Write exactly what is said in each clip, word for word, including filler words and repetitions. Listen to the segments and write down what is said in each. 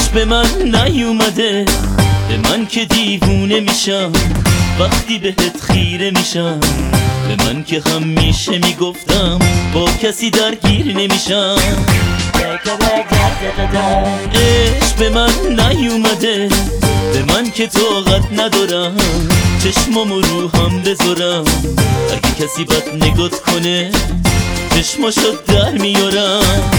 عشق به من نیومده، به من که دیوونه میشم وقتی بهت خیره میشم، به من که همیشه میگفتم با کسی درگیر نمیشم. عشق به من نیومده، به من که طاقت ندارم چشمامو رو هم بذارم، اگه کسی بد نگات کنه چشماشو در میارم.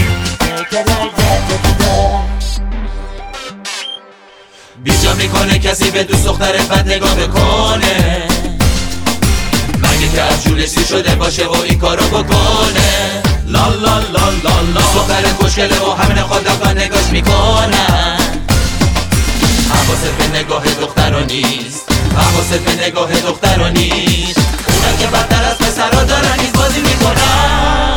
بیجا میکنه کسی به دوست دخترت بد نگاه بکنه، مگه که از جولش سیر شده باشه و این کارو بکنه. لا لا لا لا لا دخترت خوشگله و همین خودکان نگاش میکنن، حواست به نگاه دخترا نیست، حواست به نگاه دخترا نیست، اونا که بدتر از پسرا دارن نیز بازی میکنن.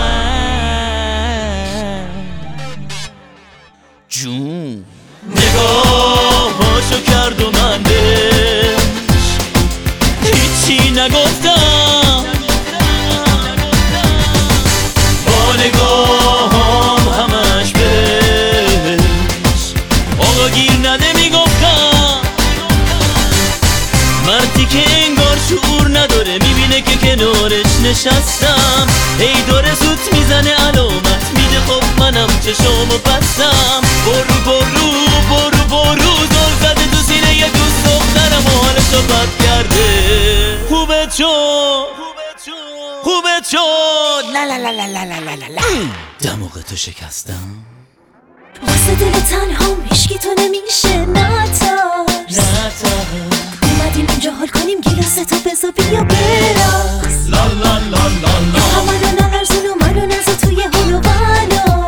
جون نگاهاشو کرد و من بهش هیچی نگفتم، با نگاهم همش بهش آقا گیر نده میگفتم. مردی که انگار شعور نداره میبینه که کنارش نشستم، هی داره سوت میزنه علامت میده، خب منم چشامو بستم. برو برو برو برو زل زده تو سینه یه دوست دخترم و حالشو بد کرده. خوبه چون خوبه چون لا لا لا لا لا لا لا دماغ تو شکستم، واسه دل تنهام هیچکی تو نمیشه نترس، اومدیم اینجا حال کنیم گیلاستو بزا بیا براس. لا لا لا لا لا همه رو نرزون و منو نزا توی هلو بنا.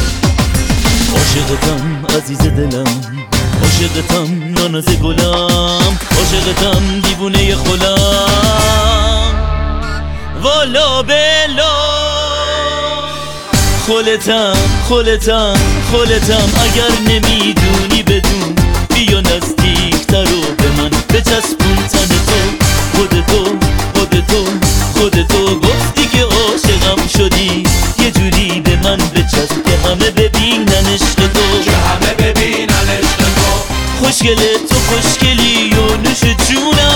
عاشقتم عزیز دلم، عاشقتم ناناز گلم، عاشقتم دیوونه خلم. والا بلا خلتم خلتم خلتم، اگر نمیدونی بدون بیا نزدیکتر و به من بچسبون تن تو. خودتو خودتو خودتو گفتی که عاشقم شدی، یه جوری به من بچسب که همه ببینن عشق تو، که همه ببینن عشق تو. خوشگله تو خوشگلی و نوش جونم